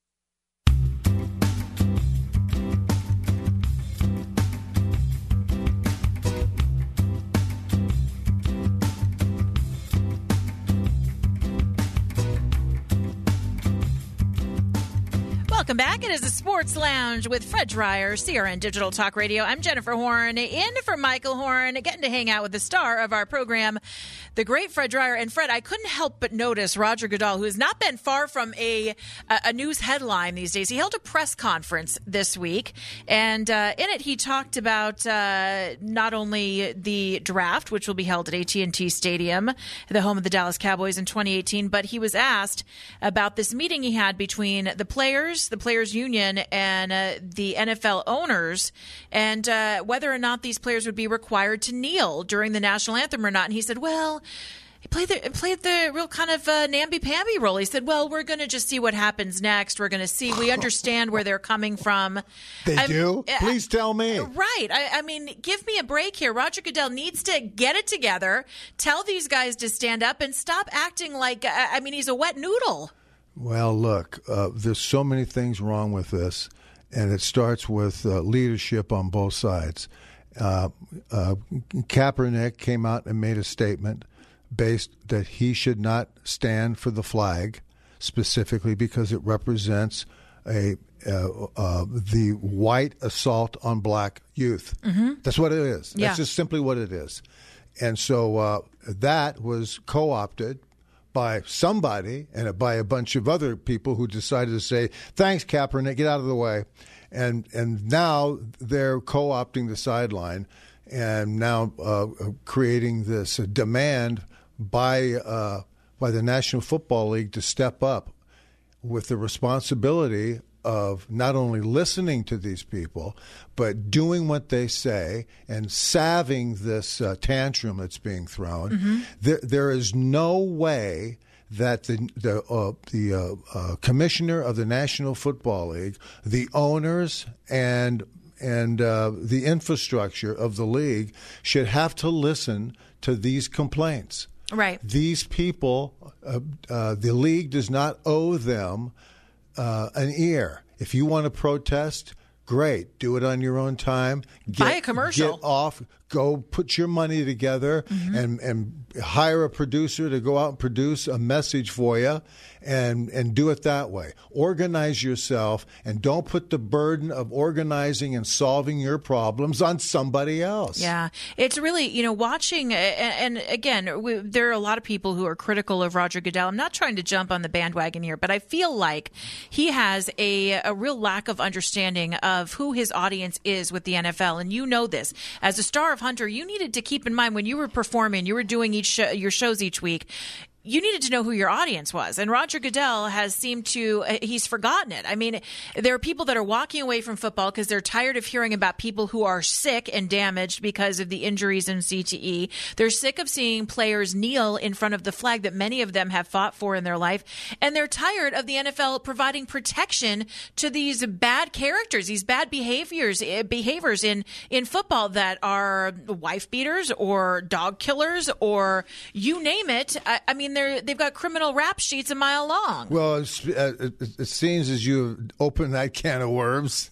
Welcome back. It is the Sports Lounge with Fred Dreyer, C R N Digital Talk Radio. I'm Jennifer Horn, in for Michael Horn, getting to hang out with the star of our program, the great Fred Dreyer. And Fred, I couldn't help but notice Roger Goodell, who has not been far from a a news headline these days. He held a press conference this week, and uh, in it he talked about uh, not only the draft, which will be held at A T and T Stadium, the home of the Dallas Cowboys in twenty eighteen, but he was asked about this meeting he had between the players, the Players Union, and uh, the N F L owners, and uh, whether or not these players would be required to kneel during the national anthem or not. And he said, well, he played the, played the real kind of uh, namby-pamby role. He said, well, we're going to just see what happens next. We're going to see. We understand where they're coming from. They I'm, do? Uh, Please tell me. Right. I, I mean, give me a break here. Roger Goodell needs to get it together, tell these guys to stand up, and stop acting like, uh, I mean, he's a wet noodle. Well, look, uh, there's so many things wrong with this, and it starts with uh, leadership on both sides. Uh, uh, Kaepernick came out and made a statement based that he should not stand for the flag, specifically because it represents a uh, uh, the white assault on black youth. Mm-hmm. That's what it is. Yeah. That's just simply what it is. And so uh, that was co-opted by somebody and by a bunch of other people who decided to say, thanks, Kaepernick, get out of the way. And and now they're co-opting the sideline and now uh, creating this demand by uh, by the National Football League to step up with the responsibility of not only listening to these people, but doing what they say and salving this uh, tantrum that's being thrown. Mm-hmm. There, there is no way that the the, uh, the uh, uh, commissioner of the National Football League, the owners, and and uh, the infrastructure of the league should have to listen to these complaints. Right. These people, uh, uh, the league does not owe them Uh, an ear. If you want to protest, great. Do it on your own time. Get, Buy a commercial. Get off. Go put your money together mm-hmm. and, and hire a producer to go out and produce a message for you and, and do it that way. Organize yourself and don't put the burden of organizing and solving your problems on somebody else. Yeah. It's really, you know, watching, and, and again, we, there are a lot of people who are critical of Roger Goodell. I'm not trying to jump on the bandwagon here, but I feel like he has a, a real lack of understanding of who his audience is with the N F L. And you know this. As a star of Hunter, you needed to keep in mind when you were performing, you were doing each show, your shows each week, you needed to know who your audience was. And Roger Goodell has seemed to, uh, he's forgotten it. I mean, there are people that are walking away from football because they're tired of hearing about people who are sick and damaged because of the injuries in C T E. They're sick of seeing players kneel in front of the flag that many of them have fought for in their life. And they're tired of the N F L providing protection to these bad characters, these bad behaviors, behaviors in, in football that are wife beaters or dog killers or you name it. I, I mean, They're, they've got criminal rap sheets a mile long. Well, it's, uh, it, it seems as you open that can of worms.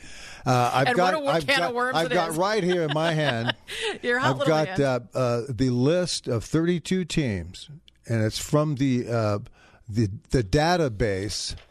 Uh, I've and got, what a I've can got, of worms I've it got is. right here in my hand. Your hot I've little got hand. uh, uh, the list of thirty-two teams, and it's from the uh, the the database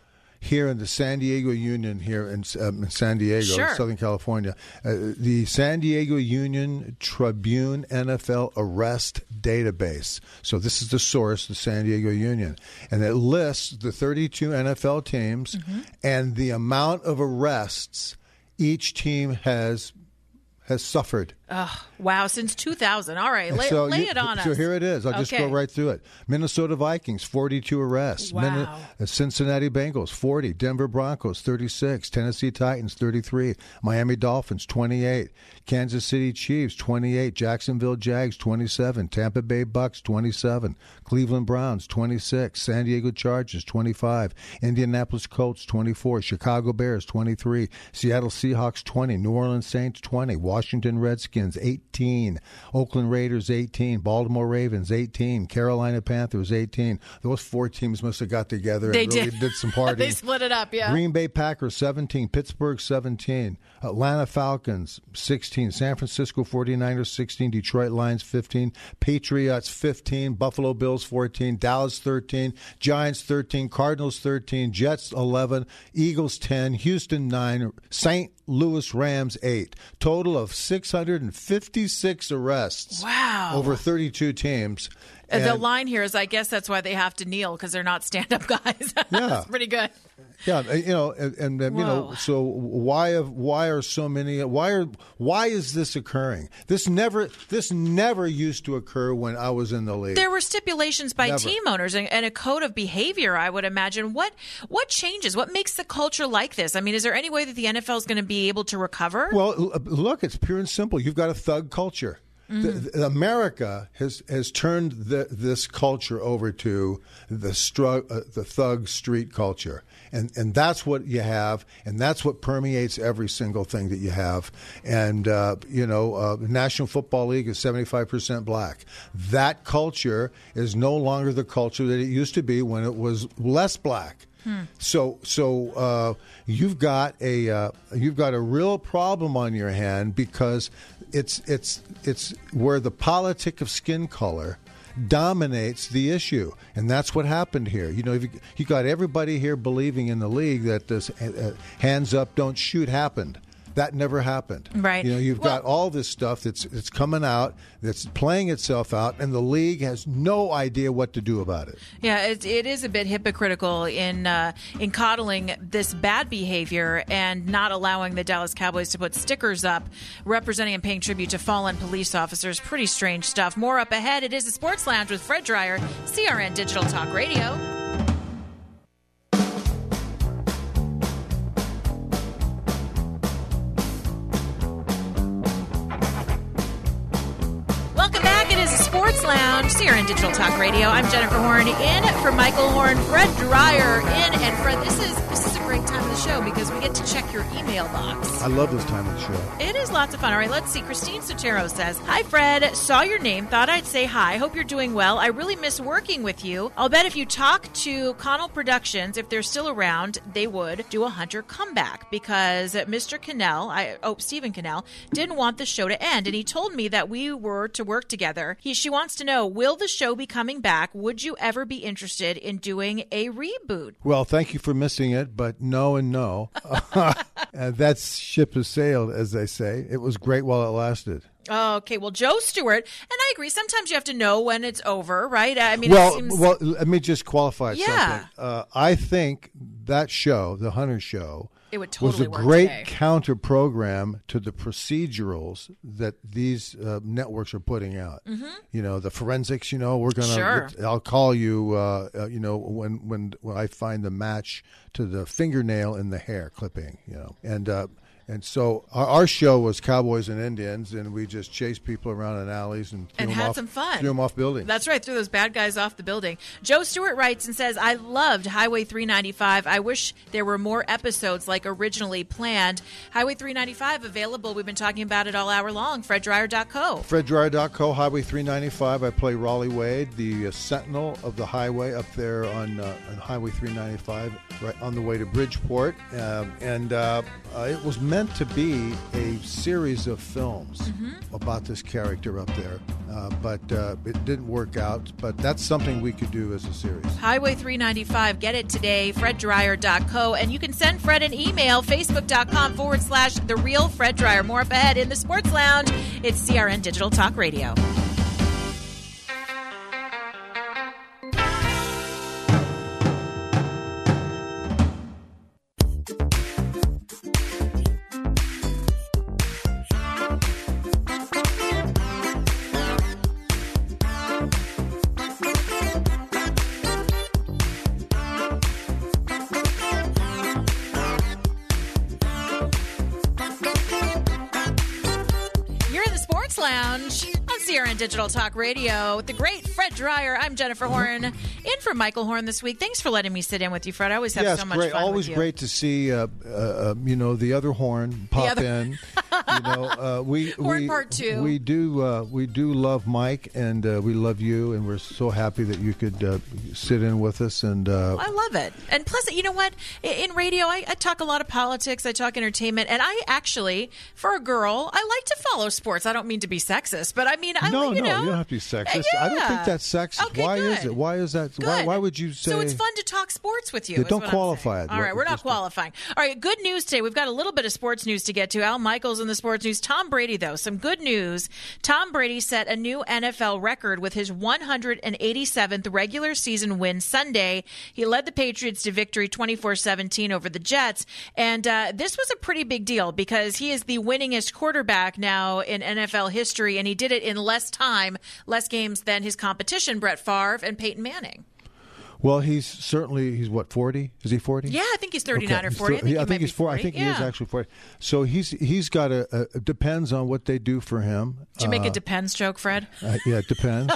here in the San Diego Union here in, um, in San Diego, Sure. Southern California, uh, the San Diego Union Tribune N F L arrest database. So this is the source, the San Diego Union, and it lists the thirty-two N F L teams Mm-hmm. and the amount of arrests each team has has suffered. Oh, wow, since two thousand. All right, lay, so lay you- it on us. So here it is. I'll just Okay. go right through it. Minnesota Vikings, forty-two arrests. Wow. uh, Cincinnati Bengals, forty. Denver Broncos, thirty-six. Tennessee Titans, thirty-three. Miami Dolphins, twenty-eight. Kansas City Chiefs, twenty-eight. Jacksonville Jags, twenty-seven. Tampa Bay Bucks, twenty-seven. Cleveland Browns, twenty-six. San Diego Chargers, twenty-five. Indianapolis Colts, twenty-four. Chicago Bears, twenty-three. Seattle Seahawks, twenty. New Orleans Saints, twenty. Washington Redskins, eighteen. Oakland Raiders, eighteen. Baltimore Ravens, eighteen. Carolina Panthers, eighteen. Those four teams must have got together They and really did. did, some partying. They split it up, yeah. Green Bay Packers, seventeen. Pittsburgh, seventeen. Atlanta Falcons, sixteen. San Francisco forty-niners, sixteen. Detroit Lions, fifteen. Patriots, fifteen. Buffalo Bills, fourteen. Dallas, thirteen. Giants, thirteen. Cardinals, thirteen. Jets, eleven. Eagles, ten. Houston, nine. Saint Louis Rams, eight. Total of six hundred fifty-six arrests. Wow. Over thirty-two teams. Uh, the And- line here is, I guess that's why they have to kneel, because they're not stand-up guys. Yeah. That's pretty good. Yeah, you know, and, and um, you know, Whoa. so why have why are so many? Why are why is this occurring? This never this never used to occur when I was in the league. There were stipulations by Never. team owners and, and a code of behavior, I would imagine. What what changes? What makes the culture like this? I mean, is there any way that the N F L is going to be able to recover? Well, l- look, it's pure and simple. You've got a thug culture. The, the- America has has turned the, this culture over to the stru- uh, the thug street culture, and and that's what you have, and that's what permeates every single thing that you have. And uh, you know, uh, the National Football League is seventy-five percent black. That culture is no longer the culture that it used to be when it was less black. So, so uh, you've got a uh, you've got a real problem on your hand, because it's it's it's where the politic of skin color dominates the issue, and that's what happened here. You know, you, you got everybody here believing in the league that this uh, hands up, don't shoot happened. That never happened. Right. You know, you've Well- got all this stuff that's that's coming out, that's playing itself out, and the league has no idea what to do about it. Yeah, it, it is a bit hypocritical in uh, in coddling this bad behavior and not allowing the Dallas Cowboys to put stickers up representing and paying tribute to fallen police officers. Pretty strange stuff. More up ahead. It is a Sports Lounge with Fred Dreyer, C R N Digital Talk Radio. Welcome back. It is a Sports Lounge, C R N Digital Talk Radio. I'm Jennifer Horn, in for Michael Horn, Fred Dreyer in, and Fred, this is this is a great time of the show because we get to check your email box. I love this time of the show. It is lots of fun. All right, let's see. Christine Sotero says, "Hi, Fred. Saw your name. Thought I'd say hi. Hope you're doing well. I really miss working with you. I'll bet if you talk to Connell Productions, if they're still around, they would do a Hunter comeback because Mister Cannell, I oh Stephen Cannell, didn't want the show to end, and he told me that we were to work together. He she wants to know, will the show be coming back? Would you ever be interested in doing a reboot?" Well, thank you for missing it, but no and no. uh, that ship has sailed, as they say. It was great while it lasted. Okay, well, Joe Stewart, and I agree. Sometimes you have to know when it's over, right? I mean, well, it seems... well, let me just qualify Yeah. something. Uh, I think that show, the Hunter Show, It would totally was a work great today. counter program to the procedurals that these uh, networks are putting out. Mhm. You know, the forensics. You know, we're gonna. Sure. I'll call you. Uh, uh, you know, when when when I find the match to the fingernail in the hair clipping. You know, and. Uh, And so our, our show was Cowboys and Indians, and we just chased people around in alleys and threw And them had off, some fun. Threw them off buildings. That's right, threw those bad guys off the building. Joe Stewart writes and says, "I loved Highway three ninety-five. I wish there were more episodes like originally planned." Highway three ninety-five available. We've been talking about it all hour long. Fred Dreyer dot co. Fred Dreyer dot co, Highway three ninety-five. I play Raleigh Wade, the uh, sentinel of the highway up there on, uh, on Highway three ninety-five, right on the way to Bridgeport. Um, and uh, uh, it was meant to be a series of films Mm-hmm. about this character up there, uh, but uh, it didn't work out. But that's something we could do as a series. Highway three ninety-five. Get it today. Fred Dryer dot co. And you can send Fred an email. Facebook.com forward slash The Real Fred Dryer. More up ahead in the Sports Lounge. It's C R N Digital Talk Radio. Lounge on C R N Digital Talk Radio with the great Fred Dryer. I'm Jennifer Horn, in for Michael Horn this week. Thanks for letting me sit in with you, Fred. I always have yes, so much great. fun Always with you. great to see, uh, uh, uh, you know, the other Horn pop other- in. You know, uh, we Horn we, part two. We do uh, we do love Mike, and uh, we love you, and we're so happy that you could uh, sit in with us. And uh, I love it. And plus, you know what? In in radio, I, I talk a lot of politics. I talk entertainment. And I actually, for a girl, I like to follow sports. I don't mean to be sexist, but I mean, I no, you no, know. you don't have to be sexist. Yeah. I don't think that's sexist. Okay, why good. is it? Why is that? Why, Good. why would you say? So it's fun to talk sports with you. Yeah, is don't what I'm qualify saying. it. All right, we're not qualifying. All right, good news today. We've got a little bit of sports news to get to. Al Michaels in the sports news. Tom Brady, though, some good news. Tom Brady set a new N F L record with his one hundred eighty-seventh regular season win Sunday. He led the Patriots to victory twenty-four seventeen over the Jets. And uh, this was a pretty big deal because he is the winningest quarterback now in N F L history, and he did it in less time, less games than his competition, Brett Favre and Peyton Manning. Well, he's certainly he's what forty? Is he forty? Yeah, I think he's thirty-nine okay. or forty. He's I think, I he think might he's be forty. forty. I think yeah. he is actually forty. So he's he's got a, a it depends on what they do for him. Did you make uh, a depends joke, Fred? Uh, yeah, it depends.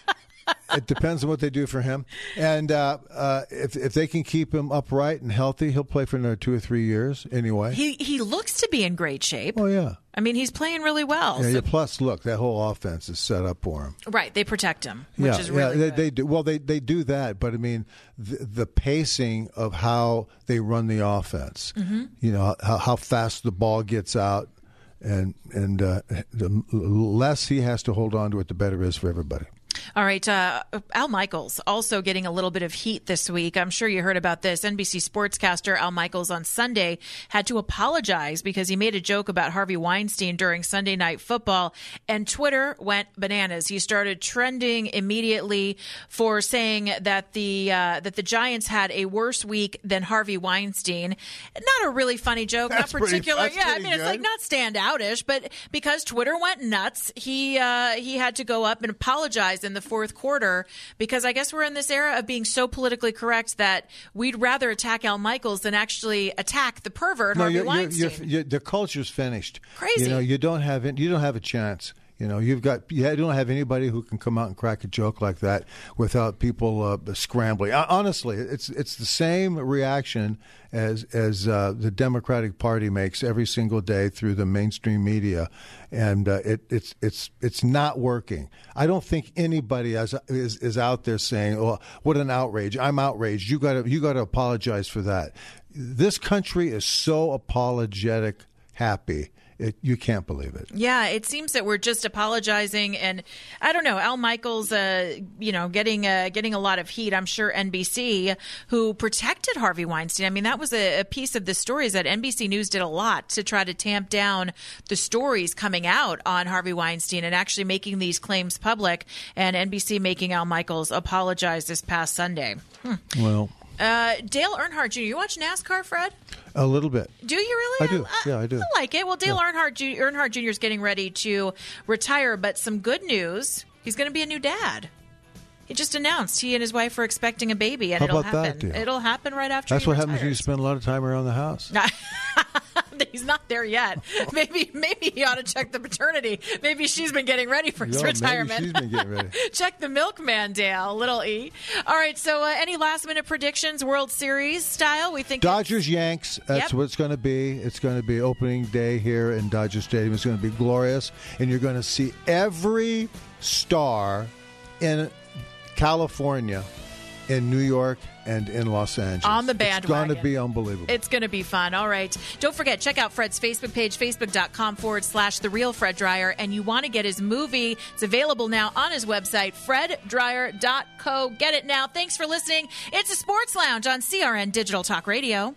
It depends on what they do for him, and uh, uh, if if they can keep him upright and healthy, he'll play for another two or three years anyway. He he looks to be in great shape. Oh yeah. I mean, he's playing really well. Yeah, so- yeah, plus, look, that whole offense is set up for him. Right, they protect him, which yeah, is really yeah, they, good. they do. Well, they they do that, but I mean, the, the pacing of how they run the offense. Mm-hmm. You know how, how fast the ball gets out, and and uh, the less he has to hold on to it, the better it is for everybody. All right, uh, Al Michaels also getting a little bit of heat this week. I'm sure you heard about this. N B C sportscaster Al Michaels on Sunday had to apologize because he made a joke about Harvey Weinstein during Sunday Night Football, and Twitter went bananas. He started trending immediately for saying that the uh, that the Giants had a worse week than Harvey Weinstein. Not a really funny joke, That's not particular. pretty- yeah, that's I mean pretty it's like good. not standoutish, but because Twitter went nuts, he uh, he had to go up and apologize in the fourth quarter because I guess we're in this era of being so politically correct that we'd rather attack Al Michaels than actually attack the pervert No, Harvey you're, you're, Weinstein. you're, you're, the culture's finished. Crazy. You know, you don't have it- you don't have a chance. You know, you've got you don't have anybody who can come out and crack a joke like that without people uh, scrambling. Uh, honestly, it's it's the same reaction as as uh, the Democratic Party makes every single day through the mainstream media, and uh, it, it's it's it's not working. I don't think anybody is is, is out there saying, "Oh, what an outrage! I'm outraged. You got to you got to apologize for that." This country is so apologetic happy. It, you can't believe it. Yeah, it seems that we're just apologizing, and I don't know. Al Michaels, uh, you know, getting uh, getting a lot of heat. I'm sure N B C, who protected Harvey Weinstein. I mean, that was a, a piece of the stories that N B C News did a lot to try to tamp down the stories coming out on Harvey Weinstein and actually making these claims public. And N B C making Al Michaels apologize this past Sunday. Hmm. Well, Uh, Dale Earnhardt Junior You watch NASCAR, Fred? a little bit. Do you really? I do. Yeah, I do. I like it. Well, Dale Earnhardt, Ju- Earnhardt Junior is getting ready to retire, but some good news. He's going to be a new dad. He just announced he and his wife are expecting a baby, and How it'll about that, happen. deal? It'll happen right after That's he what happens when you retires. spend a lot of time around the house. He's not there yet. Maybe maybe he ought to check the paternity. Maybe she's been getting ready for his Yo, maybe retirement. she's been getting ready. Check the milkman, Dale. Little E. All right, so uh, any last-minute predictions, World Series style? We think Dodgers Yanks. That's Yep. what it's going to be. It's going to be opening day here in Dodger Stadium. It's going to be glorious, and you're going to see every star in California in New York and in Los Angeles. On the bandwagon. It's going to be unbelievable. It's going to be fun. All right. Don't forget, check out Fred's Facebook page, facebook.com forward slash The Real Fred Dryer. And you want to get his movie. It's available now on his website, fred dryer dot co. Get it now. Thanks for listening. It's a Sports Lounge on C R N Digital Talk Radio.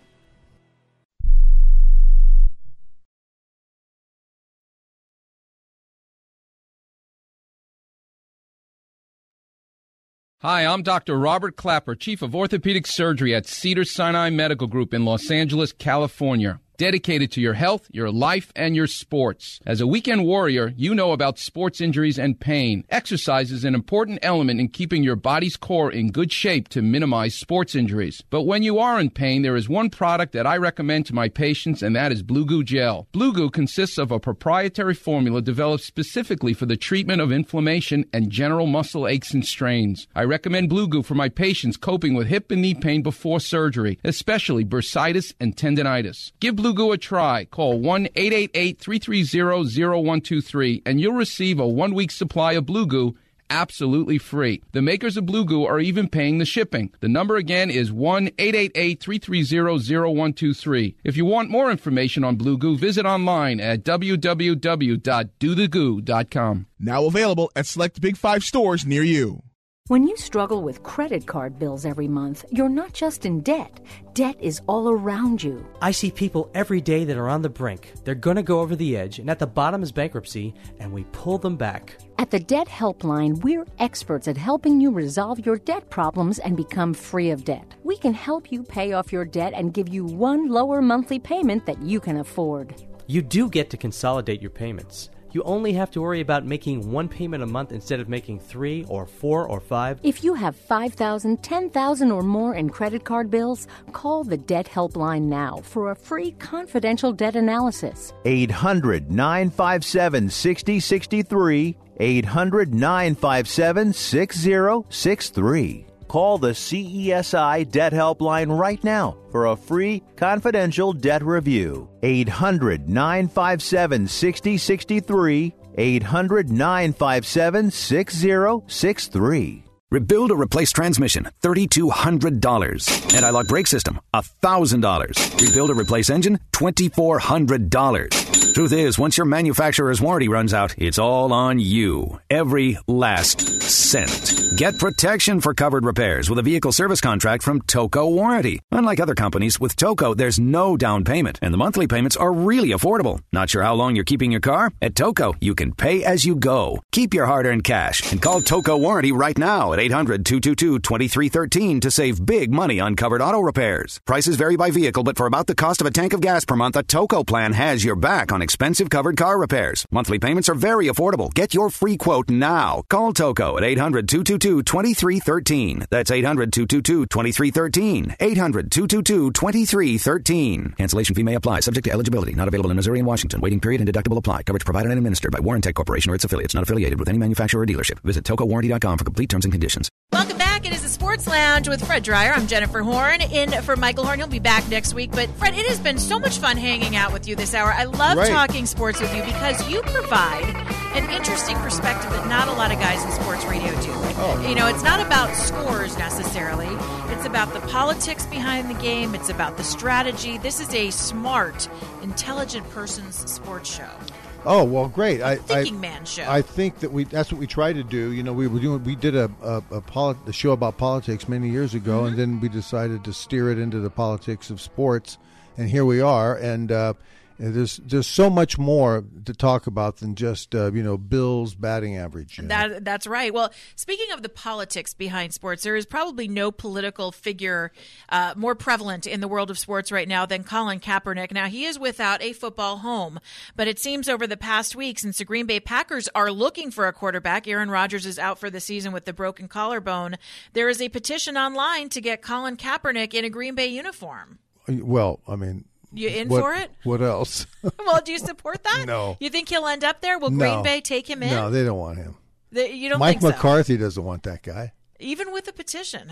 Hi, I'm Doctor Robert Clapper, Chief of Orthopedic Surgery at Cedars-Sinai Medical Group in Los Angeles, California. Dedicated to your health, your life, and your sports. As a weekend warrior, you know about sports injuries and pain. Exercise is an important element in keeping your body's core in good shape to minimize sports injuries. But when you are in pain, there is one product that I recommend to my patients, and that is Blue Goo Gel. Blue Goo consists of a proprietary formula developed specifically for the treatment of inflammation and general muscle aches and strains. I recommend Blue Goo for my patients coping with hip and knee pain before surgery, especially bursitis and tendinitis. Give Blue Goo a try. Call one eight eight eight, three three zero, zero one two three and you'll receive a one-week supply of Blue Goo absolutely free. The makers of Blue Goo are even paying the shipping. The number again is one eight eight eight, three three zero, zero one two three. If you want more information on Blue Goo, visit online at w w w dot do the goo dot com. Now available at select Big Five stores near you. When you struggle with credit card bills every month, you're not just in debt. Debt is all around you. I see people every day that are on the brink. They're going to go over the edge, and at the bottom is bankruptcy, and we pull them back. At the Debt Helpline, we're experts at helping you resolve your debt problems and become free of debt. We can help you pay off your debt and give you one lower monthly payment that you can afford. You do get to consolidate your payments. You only have to worry about making one payment a month instead of making three or four or five. If you have five thousand dollars, ten thousand dollars or more in credit card bills, call the Debt Helpline now for a free confidential debt analysis. eight hundred, nine five seven, six zero six three. eight hundred, nine five seven, six zero six three. Call the C E S I Debt Helpline right now for a free confidential debt review. eight hundred, nine five seven, six zero six three. eight hundred, nine five seven, six zero six three. Rebuild or replace transmission, three thousand two hundred dollars. Anti-lock brake system, one thousand dollars. Rebuild or replace engine, two thousand four hundred dollars. Truth is, once your manufacturer's warranty runs out, it's all on you. Every last cent. Get protection for covered repairs with a vehicle service contract from Toco Warranty. Unlike other companies, with Toco, there's no down payment, and the monthly payments are really affordable. Not sure how long you're keeping your car? At Toco, you can pay as you go. Keep your hard-earned cash and call Toco Warranty right now at eight hundred, two two two, two three one three to save big money on covered auto repairs. Prices vary by vehicle, but for about the cost of a tank of gas per month, a Toco plan has your back on expensive covered car repairs. Monthly payments are very affordable. Get your free quote now. Call Toco at eight hundred, two two two, two three one three. That's eight hundred, two two two, two three one three. eight hundred, two two two, two three one three. Cancellation fee may apply. Subject to eligibility. Not available in Missouri and Washington. Waiting period and deductible apply. Coverage provided and administered by Warrantech Corporation or its affiliates. Not affiliated with any manufacturer or dealership. Visit toco warranty dot com for complete terms and conditions. Welcome back. It is the Sports Lounge with Fred Dryer. I'm Jennifer Horn, in for Michael Horn. He'll be back next week. But, Fred, it has been so much fun hanging out with you this hour. I love right. talking sports with you because you provide an interesting perspective that not a lot of guys in sports radio do. Oh. You know, it's not about scores necessarily. It's about the politics behind the game. It's about the strategy. This is a smart, intelligent person's sports show. Oh, well, great. A I, thinking I, man show. I think that we that's what we try to do. You know, we were doing we did a a, a, polit, a show about politics many years ago, mm-hmm. and then we decided to steer it into the politics of sports, and here we are. And uh, there's there's so much more to talk about than just uh, you know Bill's batting average. You know? That that's right. Well, speaking of the politics behind sports, there is probably no political figure uh, more prevalent in the world of sports right now than Colin Kaepernick. Now, he is without a football home, but it seems over the past week, since the Green Bay Packers are looking for a quarterback, Aaron Rodgers is out for the season with the broken collarbone. There is a petition online to get Colin Kaepernick in a Green Bay uniform. Well, I mean. You in what, for it? What else? Well, do you support that? No. You think he'll end up there? Will no. Green Bay take him in? No, they don't want him. The, you don't Mike think McCarthy so? doesn't want that guy. Even with a petition, huh?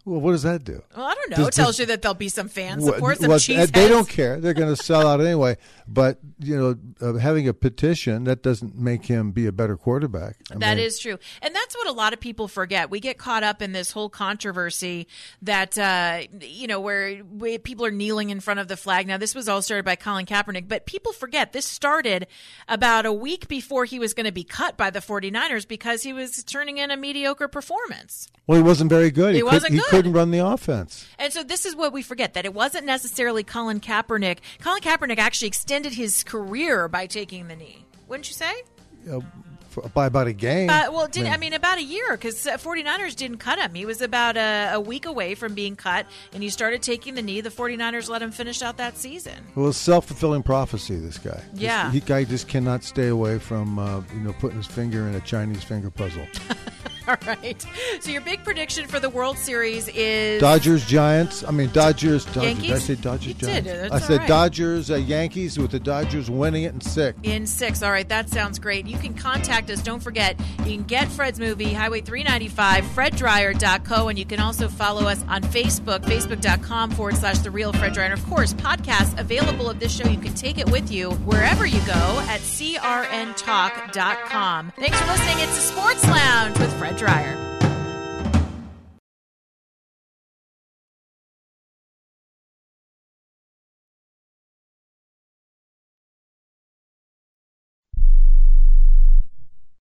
Well, what does that do? Well, I don't know. Does, it tells does, you that there'll be some fan well, support, some well, cheeseheads. They don't care. They're going to sell out anyway. But, you know, uh, having a petition, that doesn't make him be a better quarterback. I That mean, is true. And that's what a lot of people forget. We get caught up in this whole controversy that, uh, you know, where we, people are kneeling in front of the flag. Now, this was all started by Colin Kaepernick, but people forget this started about a week before he was going to be cut by the 49ers because he was turning in a mediocre performance. Well, he wasn't very good. He He, wasn't could, he good. couldn't run the offense. And so this is what we forget, that it wasn't necessarily Colin Kaepernick. Colin Kaepernick actually extended his career by taking the knee. Wouldn't you say? Uh, for, by about a game. Uh, well, didn't, I mean, about a year, because uh, 49ers didn't cut him. He was about a, a week away from being cut, and he started taking the knee. The 49ers let him finish out that season. Well, it's self-fulfilling prophecy, this guy. Yeah. This he, guy just cannot stay away from, uh, you know, putting his finger in a Chinese finger puzzle. All right. So your big prediction for the World Series is Dodgers, Giants. I mean, Dodgers, Dodgers. Yankees? Did I say Dodgers, You Giants? did. That's I said all right. Dodgers, uh, Yankees, with the Dodgers winning it in six. in six. All right, that sounds great. You can contact us. Don't forget, you can get Fred's movie, Highway three ninety-five, fred dryer dot co, and you can also follow us on Facebook, facebook.com forward slash The Real Fred Dryer. And, of course, podcasts available of this show. You can take it with you wherever you go at c r n talk dot com. Thanks for listening. It's the Sports Lounge with Fred Dryer.